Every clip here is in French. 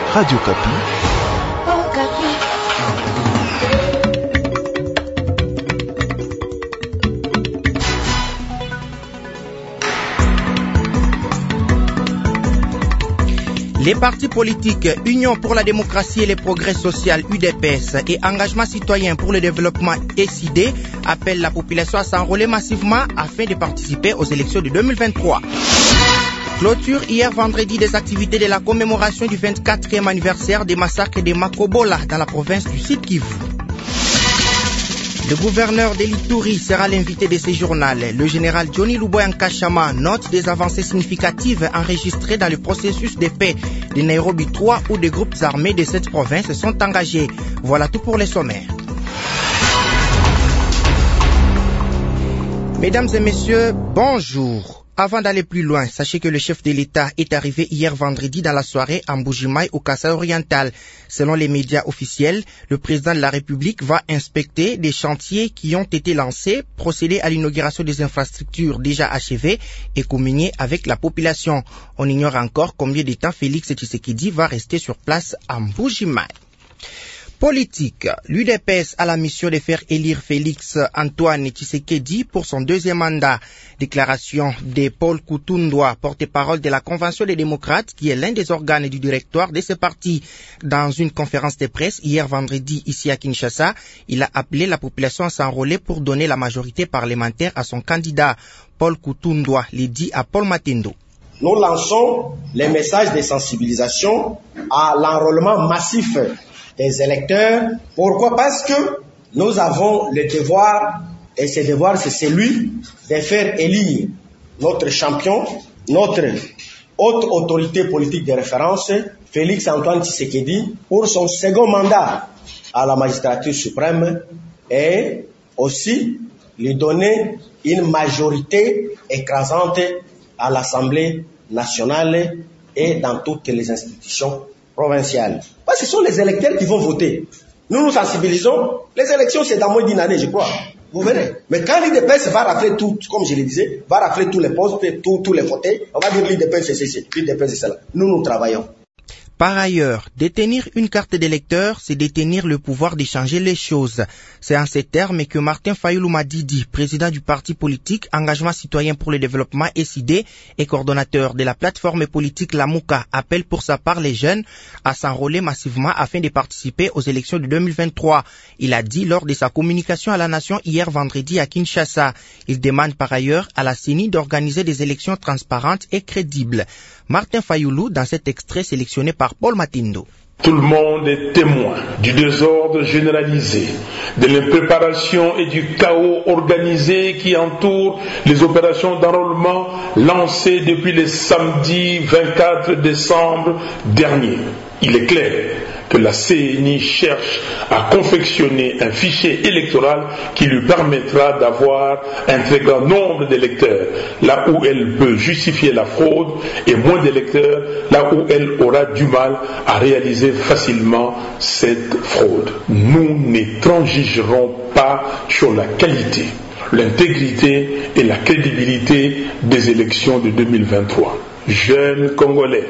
Radio Kapi. Oh, Kapi. Les partis politiques Union pour la démocratie et le progrès social UDPS et Engagement citoyen pour le développement SID appellent la population à s'enrôler massivement afin de participer aux élections de 2023. Clôture hier vendredi des activités de la commémoration du 24e anniversaire des massacres de Makobola dans la province du Sud Kivu. Le gouverneur de l'Ituri sera l'invité de ce journal. Le général Johnny Luboya Nkashama note des avancées significatives enregistrées dans le processus de paix de Nairobi 3 où des groupes armés de cette province sont engagés. Voilà tout pour les sommaires. Mesdames et messieurs, bonjour. Avant d'aller plus loin, sachez que le chef de l'État est arrivé hier vendredi dans la soirée à Mbuji-Mayi au Kasai oriental. Selon les médias officiels, le président de la République va inspecter des chantiers qui ont été lancés, procéder à l'inauguration des infrastructures déjà achevées et communier avec la population. On ignore encore combien de temps Félix Tshisekedi va rester sur place à Mbuji-Mayi. Politique. L'UDPS a la mission de faire élire Félix Antoine Tshisekedi pour son deuxième mandat. Déclaration de Paul Kutundwa, porte-parole de la Convention des démocrates, qui est l'un des organes du directoire de ce parti. Dans une conférence de presse hier vendredi ici à Kinshasa, il a appelé la population à s'enrôler pour donner la majorité parlementaire à son candidat. Paul Kutundwa l'a dit à Paul Matendo. Nous lançons les messages de sensibilisation à l'enrôlement massif des électeurs. Pourquoi? Parce que nous avons le devoir, et ce devoir c'est celui de faire élire notre champion, notre haute autorité politique de référence, Félix Antoine Tshisekedi, pour son second mandat à la magistrature suprême et aussi lui donner une majorité écrasante à l'Assemblée nationale et dans toutes les institutions provinciales. Parce que ce sont les électeurs qui vont voter. Nous nous sensibilisons. Les élections, c'est dans moins d'une année, je crois. Vous verrez. Mais quand l'IDPS va rafler tout, comme je le disais, va rafler tous les postes, tous les fauteuils, on va dire l'IDPS c'est ceci, l'IDPS c'est cela. Nous travaillons. Par ailleurs, détenir une carte d'électeur, c'est détenir le pouvoir de changer les choses. C'est en ces termes que Martin Fayulu Madidi, président du parti politique Engagement citoyen pour le développement SID et coordonnateur de la plateforme politique Lamuka, appelle pour sa part les jeunes à s'enrôler massivement afin de participer aux élections de 2023. Il a dit lors de sa communication à la nation hier vendredi à Kinshasa. Il demande par ailleurs à la CENI d'organiser des élections transparentes et crédibles. Martin Fayulu dans cet extrait sélectionné par Paul Matindo. Tout le monde est témoin du désordre généralisé, de l'impréparation et du chaos organisé qui entoure les opérations d'enrôlement lancées depuis le samedi 24 décembre dernier. Il est clair que la CENI cherche à confectionner un fichier électoral qui lui permettra d'avoir un très grand nombre d'électeurs, là où elle peut justifier la fraude, et moins d'électeurs, là où elle aura du mal à réaliser facilement cette fraude. Nous ne transigerons pas sur la qualité, l'intégrité et la crédibilité des élections de 2023. Jeunes Congolais,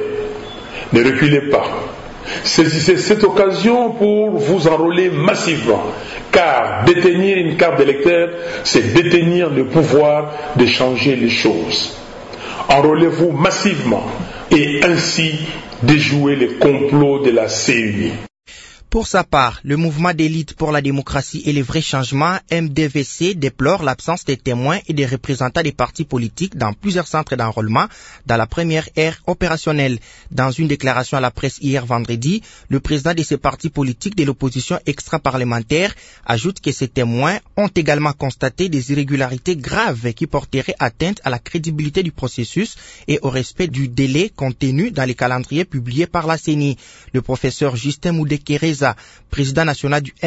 ne reculez pas. Saisissez cette occasion pour vous enrôler massivement, car détenir une carte d'électeur, c'est détenir le pouvoir de changer les choses. Enrôlez-vous massivement et ainsi déjouer les complots de la CENI. Pour sa part, le mouvement d'élite pour la démocratie et les vrais changements, MDVC, déplore l'absence des témoins et des représentants des partis politiques dans plusieurs centres d'enrôlement dans la première ère opérationnelle. Dans une déclaration à la presse hier vendredi, le président de ces partis politiques de l'opposition extra-parlementaire ajoute que ces témoins ont également constaté des irrégularités graves qui porteraient atteinte à la crédibilité du processus et au respect du délai contenu dans les calendriers publiés par la CENI. Le professeur Justin Moudekereza, président national du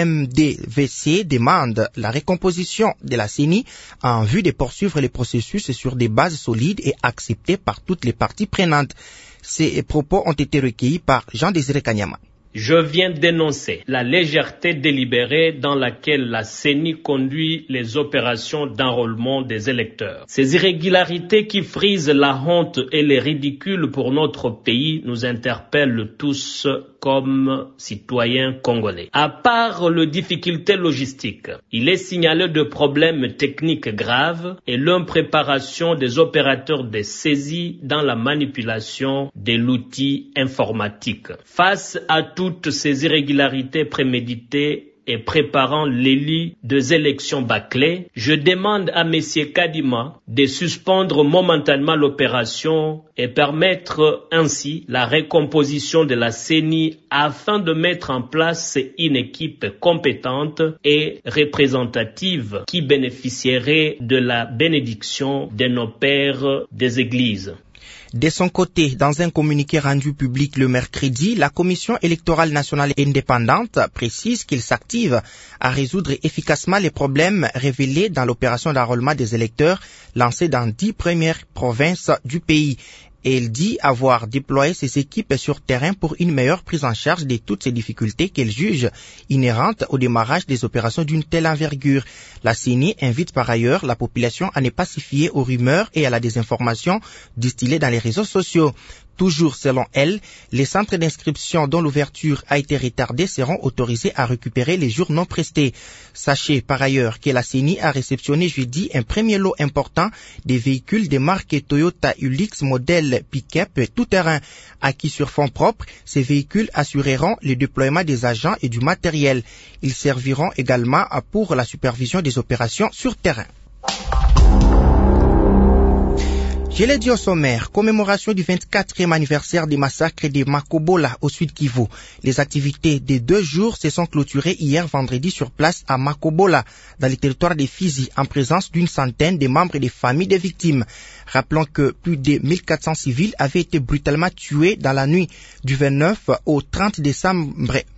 MDVC, demande la recomposition de la CENI en vue de poursuivre les processus sur des bases solides et acceptées par toutes les parties prenantes. Ces propos ont été recueillis par Jean-Désiré Kanyama. Je viens dénoncer la légèreté délibérée dans laquelle la CENI conduit les opérations d'enrôlement des électeurs. Ces irrégularités qui frisent la honte et les ridicules pour notre pays nous interpellent tous comme citoyens congolais. À part les difficultés logistiques, il est signalé de problèmes techniques graves et l'impréparation des opérateurs de saisie dans la manipulation de l'outil informatique. Face à toutes ces irrégularités préméditées et préparant l'élu des élections bâclées, je demande à M. Kadima de suspendre momentanément l'opération et permettre ainsi la recomposition de la CENI afin de mettre en place une équipe compétente et représentative qui bénéficierait de la bénédiction de nos pères des églises. De son côté, dans un communiqué rendu public le mercredi, la Commission électorale nationale indépendante précise qu'il s'active à résoudre efficacement les problèmes révélés dans l'opération d'enrôlement des électeurs lancée dans 10 premières provinces du pays. Et il dit avoir déployé ses équipes sur terrain pour une meilleure prise en charge de toutes ces difficultés qu'elle juge inhérentes au démarrage des opérations d'une telle envergure. La CENI invite par ailleurs la population à ne pas s'y fier aux rumeurs et à la désinformation distillée dans les réseaux sociaux. Toujours selon elle, les centres d'inscription dont l'ouverture a été retardée seront autorisés à récupérer les jours non prestés. Sachez par ailleurs que la CENI a réceptionné jeudi un premier lot important des véhicules de marque Toyota Hilux modèle pick-up tout-terrain. Acquis sur fonds propres, ces véhicules assureront le déploiement des agents et du matériel. Ils serviront également pour la supervision des opérations sur terrain. Je l'ai dit au sommaire, commémoration du 24e anniversaire des massacres de Makobola au Sud Kivu. Les activités des 2 jours se sont clôturées hier vendredi sur place à Makobola, dans le territoire de Fizi, en présence d'une centaine de membres des familles des victimes. Rappelons que plus de 1400 civils avaient été brutalement tués dans la nuit du 29 au 30 décembre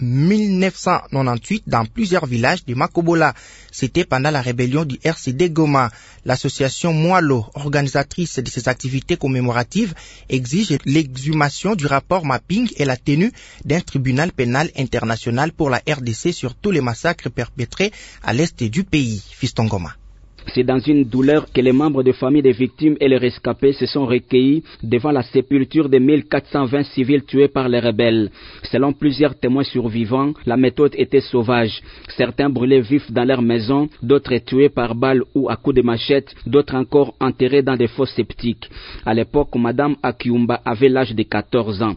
1998 dans plusieurs villages de Makobola. C'était pendant la rébellion du RCD Goma. L'association Moalo, organisatrice de ces activités commémoratives, exige l'exhumation du rapport mapping et la tenue d'un tribunal pénal international pour la RDC sur tous les massacres perpétrés à l'est du pays. Fiston Goma. C'est dans une douleur que les membres de famille des victimes et les rescapés se sont recueillis devant la sépulture de 1420 civils tués par les rebelles. Selon plusieurs témoins survivants, la méthode était sauvage. Certains brûlés vifs dans leur maison, d'autres tués par balles ou à coups de machette, d'autres encore enterrés dans des fosses septiques. À l'époque, Madame Akiumba avait l'âge de 14 ans.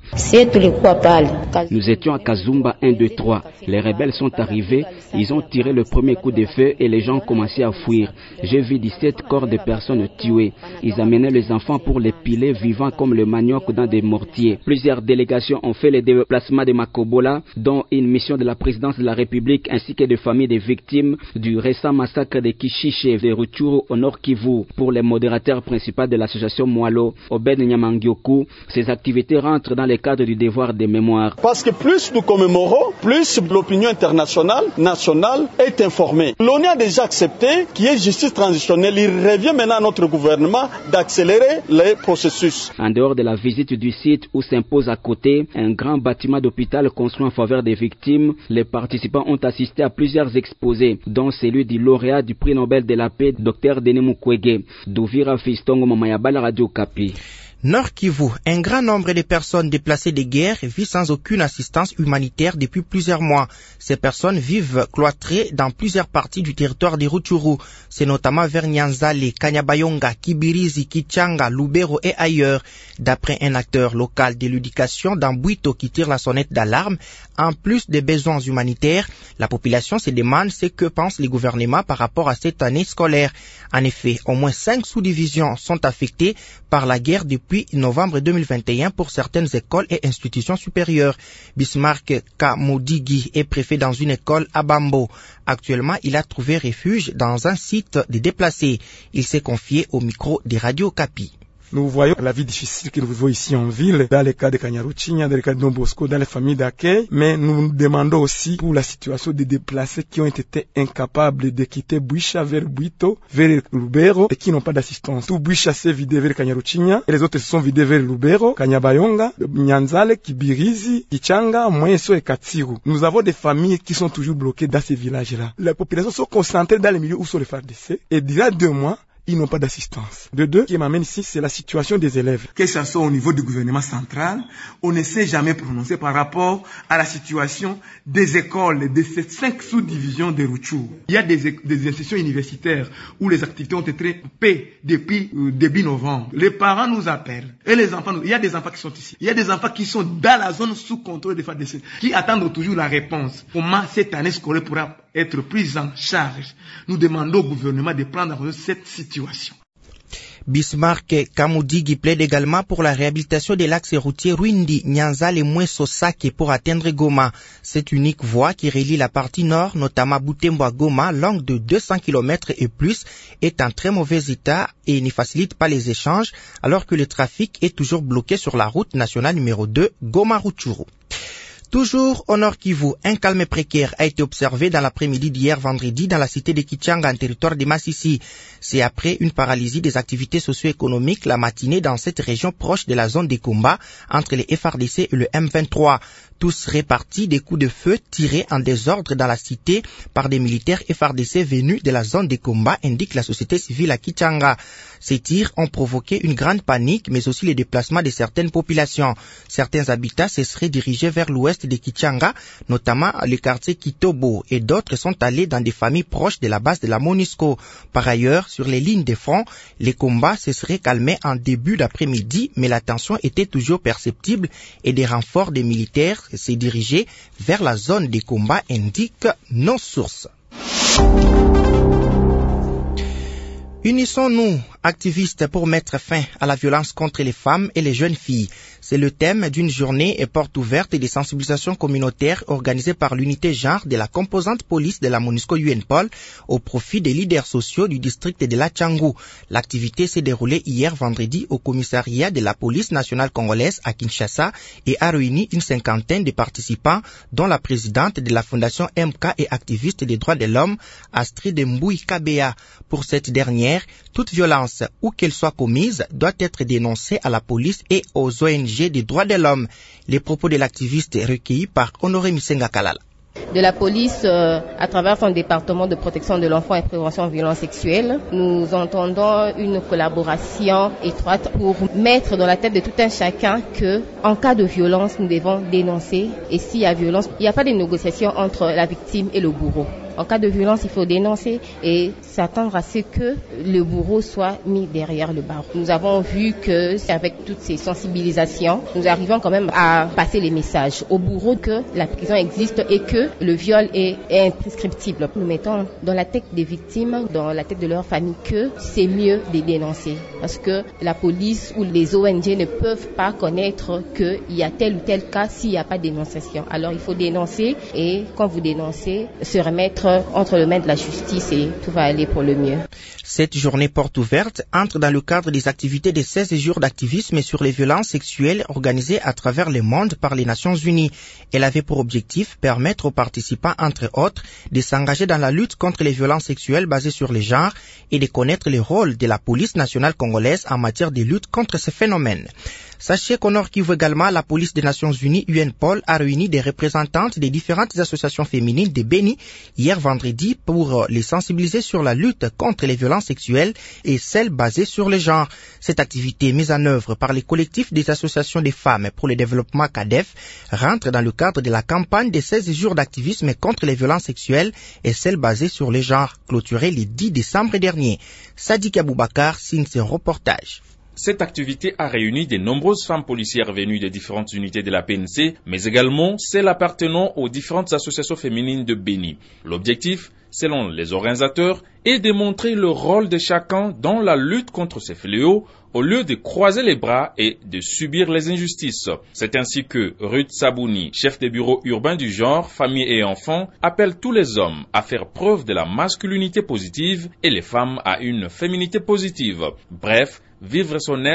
Nous étions à Kazumba 1, 2, 3. Les rebelles sont arrivés, ils ont tiré le premier coup de feu et les gens commençaient à fuir. J'ai vu 17 corps de personnes tuées. Ils amenaient les enfants pour les piler vivants comme le manioc dans des mortiers. Plusieurs délégations ont fait le déplacement de Makobola, dont une mission de la présidence de la République ainsi que de familles des victimes du récent massacre de Kishiche et de Rutshuru au Nord Kivu. Pour les modérateurs principaux de l'association Moalo, Obed Nyamangyoku, ces activités rentrent dans le cadre du devoir de mémoire. Parce que plus nous commémorons, plus l'opinion internationale, nationale est informée. L'ONU a déjà accepté qu'il y ait justice transitionnelle. Il revient maintenant à notre gouvernement d'accélérer les processus. En dehors de la visite du site où s'impose à côté un grand bâtiment d'hôpital construit en faveur des victimes, les participants ont assisté à plusieurs exposés, dont celui du lauréat du prix Nobel de la paix, Dr Denis Mukwege. D'Uvira Fistongo Mamayabala, Radio Kapi. Nord Kivu, un grand nombre de personnes déplacées de guerre vivent sans aucune assistance humanitaire depuis plusieurs mois. Ces personnes vivent cloîtrées dans plusieurs parties du territoire de Rutshuru. C'est notamment vers Nyanzale, Kanyabayonga, Kibirizi, Kichanga, Lubero et ailleurs. D'après un acteur local de l'éducation d'Ambuito qui tire la sonnette d'alarme, en plus des besoins humanitaires, la population se demande ce que pensent les gouvernements par rapport à cette année scolaire. En effet, au moins 5 sous-divisions sont affectées par la guerre depuis novembre 2021 pour certaines écoles et institutions supérieures. Bismarck Kamodigi est préfet dans une école à Bambo. Actuellement, il a trouvé refuge dans un site de déplacés. Il s'est confié au micro des radios Kapi. Nous voyons la vie difficile que nous vivons ici en ville, dans les cas de Kanyaruchinya, dans les cas de Don Bosco, dans les familles d'accueil, mais nous demandons aussi pour la situation des déplacés qui ont été incapables de quitter Buisha vers Buito, vers Lubero, et qui n'ont pas d'assistance. Tout Buisha s'est vidé vers Kanyaruchinya, et les autres se sont vidés vers Lubero, Kanyabayonga, Nyanzale, Kibirizi, Kichanga, Mwenso et Katsiru. Nous avons des familles qui sont toujours bloquées dans ces villages-là. Les populations sont concentrées dans les milieux où sont les FARDC, et déjà 2 mois, ils n'ont pas d'assistance. De deux, ce qui m'amène ici, c'est la situation des élèves. Que ce soit au niveau du gouvernement central, on ne s'est jamais prononcé par rapport à la situation des écoles de ces 5 sous-divisions de Rutshuru. Il y a des institutions universitaires où les activités ont été coupées depuis début novembre. Les parents nous appellent et les enfants, il y a des enfants qui sont ici. Il y a des enfants qui sont dans la zone sous contrôle des FARDC, qui attendent toujours la réponse. Comment cette année scolaire pourra être prise en charge? Nous demandons au gouvernement de prendre en compte cette situation. Bismarck Kamoudigi plaide également pour la réhabilitation de l'axe routier Rwindi, Nyanza et Mweso-Sake pour atteindre Goma. Cette unique voie qui relie la partie nord, notamment Butembo à Goma, longue de 200 km et plus, est en très mauvais état et ne facilite pas les échanges, alors que le trafic est toujours bloqué sur la route nationale numéro 2, Goma-Rutshuru. Toujours au Nord Kivu, un calme précaire a été observé dans l'après-midi d'hier vendredi dans la cité de Kichanga en territoire de Masisi. C'est après une paralysie des activités socio-économiques la matinée dans cette région proche de la zone des combats entre les FARDC et le M23. Tous répartis des coups de feu tirés en désordre dans la cité par des militaires FARDC venus de la zone des combats, indique la société civile à Kichanga. Ces tirs ont provoqué une grande panique, mais aussi le déplacement de certaines populations. Certains habitats se seraient dirigés vers l'ouest de Kichanga, notamment le quartier Kitobo, et d'autres sont allés dans des familles proches de la base de la MONUSCO. Par ailleurs, sur les lignes de front, les combats se seraient calmés en début d'après-midi, mais la tension était toujours perceptible et des renforts des militaires s'est dirigé vers la zone des combats, indiquent nos sources. Unissons-nous, activistes, pour mettre fin à la violence contre les femmes et les jeunes filles. C'est le thème d'une journée et porte ouverte et des sensibilisations communautaires organisées par l'unité genre de la composante police de la MONUSCO UNPOL au profit des leaders sociaux du district de la Tchangou. L'activité s'est déroulée hier vendredi au commissariat de la police nationale congolaise à Kinshasa et a réuni une cinquantaine de participants, dont la présidente de la fondation MK et activiste des droits de l'homme, Astrid Mbouy Kabea. Pour cette dernière, toute violence, où qu'elle soit commise, doit être dénoncée à la police et aux ONG des droits de l'homme. Les propos de l'activiste recueillis par Honoré Misenga Kalala. De la police, à travers son département de protection de l'enfant et prévention de violences sexuelles, nous entendons une collaboration étroite pour mettre dans la tête de tout un chacun que, en cas de violence, nous devons dénoncer. Et s'il y a violence, il n'y a pas de négociation entre la victime et le bourreau. En cas de violence, il faut dénoncer et s'attendre à ce que le bourreau soit mis derrière le barreau. Nous avons vu que, avec toutes ces sensibilisations, nous arrivons quand même à passer les messages au bourreau que la prison existe et que le viol est imprescriptible. Nous mettons dans la tête des victimes, dans la tête de leur famille, que c'est mieux de dénoncer. Parce que la police ou les ONG ne peuvent pas connaître qu'il y a tel ou tel cas s'il n'y a pas de dénonciation. Alors il faut dénoncer et quand vous dénoncez, se remettre entre les mains de la justice et tout va aller pour le mieux. Cette journée porte ouverte entre dans le cadre des activités des 16 jours d'activisme sur les violences sexuelles organisées à travers le monde par les Nations Unies. Elle avait pour objectif permettre aux participants, entre autres, de s'engager dans la lutte contre les violences sexuelles basées sur les genres et de connaître le rôle de la police nationale congolaise en matière de lutte contre ces phénomènes. Sachez qu'au Nord Kivu également, la police des Nations Unies, UNPOL, a réuni des représentantes des différentes associations féminines de Béni hier vendredi pour les sensibiliser sur la lutte contre les violences sexuelles et celles basées sur le genre. Cette activité mise en œuvre par les collectifs des associations des femmes pour le développement CADEF rentre dans le cadre de la campagne des 16 jours d'activisme contre les violences sexuelles et celles basées sur le genre, clôturée le 10 décembre dernier. Sadik Aboubakar signe ce reportage. Cette activité a réuni de nombreuses femmes policières venues des différentes unités de la PNC, mais également celles appartenant aux différentes associations féminines de Béni. L'objectif, selon les organisateurs, est de montrer le rôle de chacun dans la lutte contre ces fléaux, au lieu de croiser les bras et de subir les injustices. C'est ainsi que Ruth Sabouni, chef de bureau urbain du genre, famille et enfants, appelle tous les hommes à faire preuve de la masculinité positive et les femmes à une féminité positive. Bref, vivre son être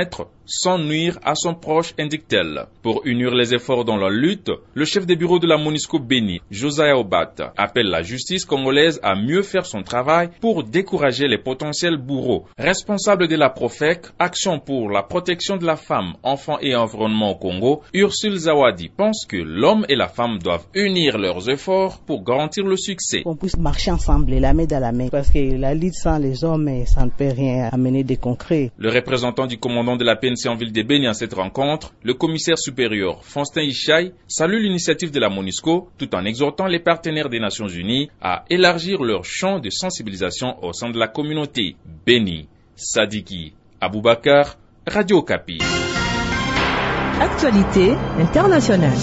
sans nuire à son proche, indique-t-elle. Pour unir les efforts dans la lutte, le chef des bureaux de la MONUSCO Béni, Josiah Obat, appelle la justice congolaise à mieux faire son travail pour décourager les potentiels bourreaux. Responsable de la PROFEC, Action pour la protection de la femme, enfants et environnement au Congo, Ursule Zawadi pense que l'homme et la femme doivent unir leurs efforts pour garantir le succès. On puisse marcher ensemble, la main dans la main, parce que la lutte sans les hommes, ça ne peut rien amener de concret. Le représentant du commandant de la PNC en ville de Béni à cette rencontre, le commissaire supérieur Faustin Ishaï, salue l'initiative de la MONUSCO tout en exhortant les partenaires des Nations Unies à élargir leur champ de sensibilisation au sein de la communauté. Béni, Sadiki, Aboubakar, Radio Okapi. Actualité internationale.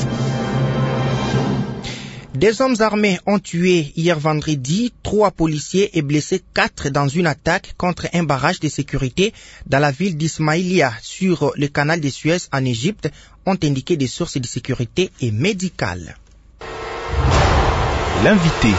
Des hommes armés ont tué hier vendredi 3 policiers et blessé 4 dans une attaque contre un barrage de sécurité dans la ville d'Ismaïlia sur le canal de Suez en Égypte, ont indiqué des sources de sécurité et médicales. L'invité.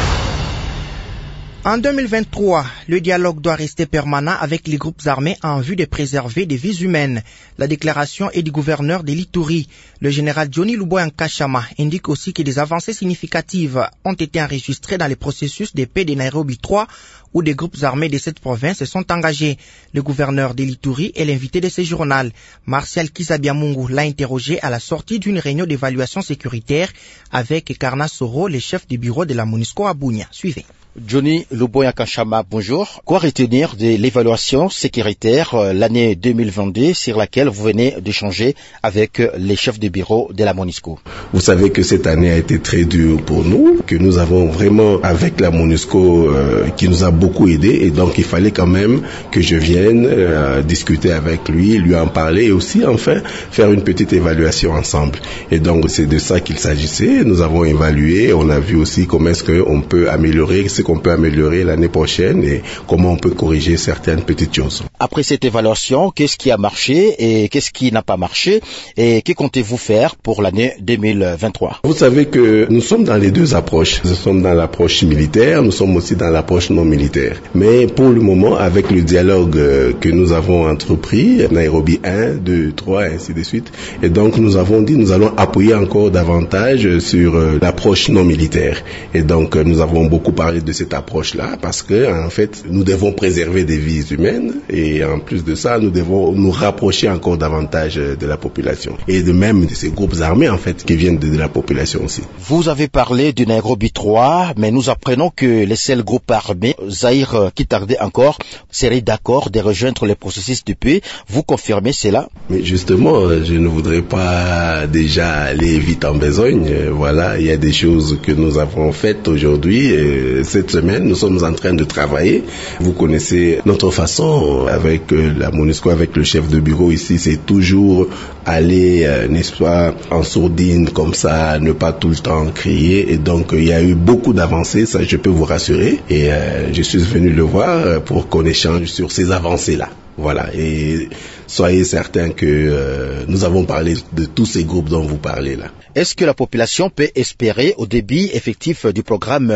En 2023, le dialogue doit rester permanent avec les groupes armés en vue de préserver des vies humaines. La déclaration est du gouverneur de l'Ituri. Le général Johnny Luboya Nkashama indique aussi que des avancées significatives ont été enregistrées dans le processus de paix de Nairobi 3 où des groupes armés de cette province se sont engagés. Le gouverneur de l'Ituri est l'invité de ce journal. Martial Kisabiamungu l'a interrogé à la sortie d'une réunion d'évaluation sécuritaire avec Karna Soro, le chef du bureau de la MONUSCO à Bunia. Suivez. Johnny Luboya Nkashama, bonjour. Quoi retenir de l'évaluation sécuritaire l'année 2022 sur laquelle vous venez d'échanger avec les chefs de bureau de la MONUSCO? Vous savez que cette année a été très dure pour nous, que nous avons vraiment avec la MONUSCO qui nous a beaucoup aidé et donc il fallait quand même que je vienne discuter avec lui en parler et aussi enfin faire une petite évaluation ensemble. Et donc c'est de ça qu'il s'agissait. Nous avons évalué, on a vu aussi comment est-ce qu'on peut améliorer qu'on peut améliorer l'année prochaine et comment on peut corriger certaines petites choses. Après cette évaluation, qu'est-ce qui a marché et qu'est-ce qui n'a pas marché et que comptez-vous faire pour l'année 2023? Vous savez que nous sommes dans les deux approches. Nous sommes dans l'approche militaire, nous sommes aussi dans l'approche non militaire. Mais pour le moment, avec le dialogue que nous avons entrepris, Nairobi 1, 2, 3, et ainsi de suite, et donc nous avons dit nous allons appuyer encore davantage sur l'approche non militaire. Et donc nous avons beaucoup parlé de cette approche-là parce que en fait nous devons préserver des vies humaines et en plus de ça nous devons nous rapprocher encore davantage de la population et de même de ces groupes armés en fait qui viennent de la population aussi. Vous avez parlé du Nairobi 3, mais nous apprenons que les seuls groupes armés, Zaïre qui tardait encore, seraient d'accord de rejoindre le processus de paix. Vous confirmez cela? Mais justement, je ne voudrais pas déjà aller vite en besogne. Voilà, il y a des choses que nous avons faites aujourd'hui. Cette semaine, nous sommes en train de travailler. Vous connaissez notre façon avec la MONUSCO, avec le chef de bureau ici, c'est toujours aller, n'est-ce pas, en sourdine comme ça, ne pas tout le temps crier. Et donc, il y a eu beaucoup d'avancées, ça je peux vous rassurer. Et je suis venu le voir pour qu'on échange sur ces avancées-là. Voilà, et soyez certains que nous avons parlé de tous ces groupes dont vous parlez là. Est-ce que la population peut espérer au débit effectif du programme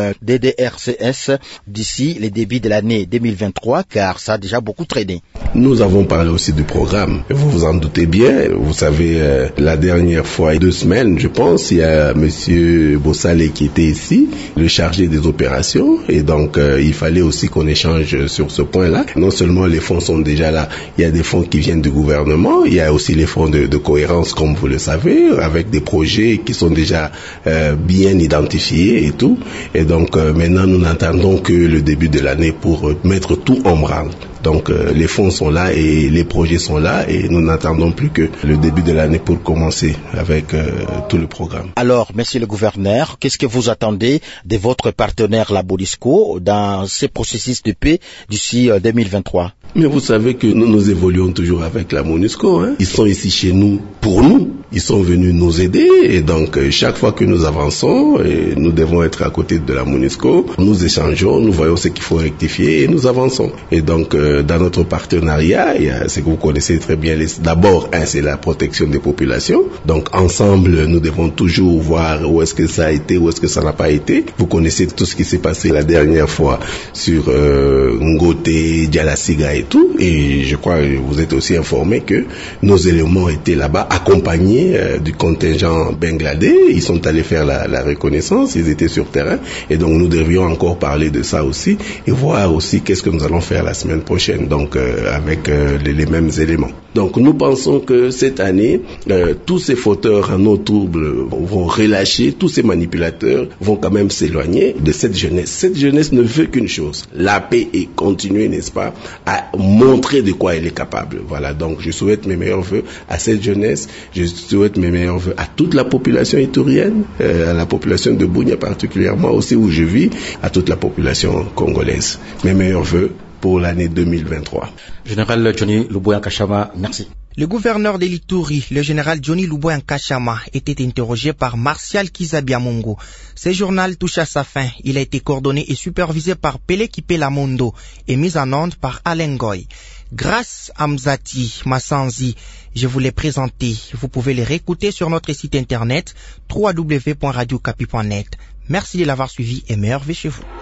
DDRCS d'ici les débuts de l'année 2023, car ça a déjà beaucoup traîné? Nous avons parlé aussi du programme. Vous vous en doutez bien. Vous savez, la dernière fois, 2 semaines, je pense, il y a Monsieur Bossale qui était ici, le chargé des opérations, et donc il fallait aussi qu'on échange sur ce point-là. Non seulement les fonds sont déjà là, il y a des fonds qui viennent du gouvernement, il y a aussi les fonds de cohérence, comme vous le savez, avec des projets qui sont déjà bien identifiés et tout. Et donc maintenant, nous n'attendons que le début de l'année pour mettre tout en branle. Donc les fonds sont là et les projets sont là et nous n'attendons plus que le début de l'année pour commencer avec tout le programme. Alors, monsieur le gouverneur, qu'est-ce que vous attendez de votre partenaire la MONUSCO dans ce processus de paix d'ici 2023? Mais vous savez que nous évoluons toujours avec la MONUSCO. Ils sont ici chez nous pour nous. ils sont venus nous aider et donc chaque fois que nous avançons, et nous devons être à côté de la MONUSCO, nous échangeons, nous voyons ce qu'il faut rectifier et nous avançons. Et donc dans notre partenariat, il y a ce que vous connaissez très bien. D'abord, c'est la protection des populations. Donc ensemble, nous devons toujours voir où est-ce que ça a été, où est-ce que ça n'a pas été. Vous connaissez tout ce qui s'est passé la dernière fois sur Ngote, Dialasiga et tout. Et je crois que vous êtes aussi informés que nos éléments étaient là-bas, accompagnés du contingent bangladais. Ils sont allés faire la reconnaissance, ils étaient sur terrain. Et donc nous devions encore parler de ça aussi et voir aussi qu'est-ce que nous allons faire la semaine prochaine, donc avec les mêmes éléments. Donc nous pensons que cette année, tous ces fauteurs en eau trouble vont relâcher, tous ces manipulateurs vont quand même s'éloigner de cette jeunesse. Cette jeunesse ne veut qu'une chose, la paix, et continuer, n'est-ce pas, à montrer de quoi elle est capable. Voilà, donc je souhaite mes meilleurs vœux à cette jeunesse, je souhaite mes meilleurs vœux à toute la population itourienne, à la population de Bunia particulièrement aussi où je vis, à toute la population congolaise. Mes meilleurs vœux pour l'année 2023. Général Johnny Luboya Nkashama, merci. Le gouverneur de l'Ituri, le général Johnny Luboya Nkashama, était interrogé par Martial Kizabiamongo. Ce journal touche à sa fin. Il a été coordonné et supervisé par Pele Kipelamondo et mis en onde par Alain Goy. Grâce à Mzati Massanzi, je vous l'ai présenté. Vous pouvez les réécouter sur notre site internet www.radiocapi.net. Merci de l'avoir suivi et meilleurs vœux chez vous.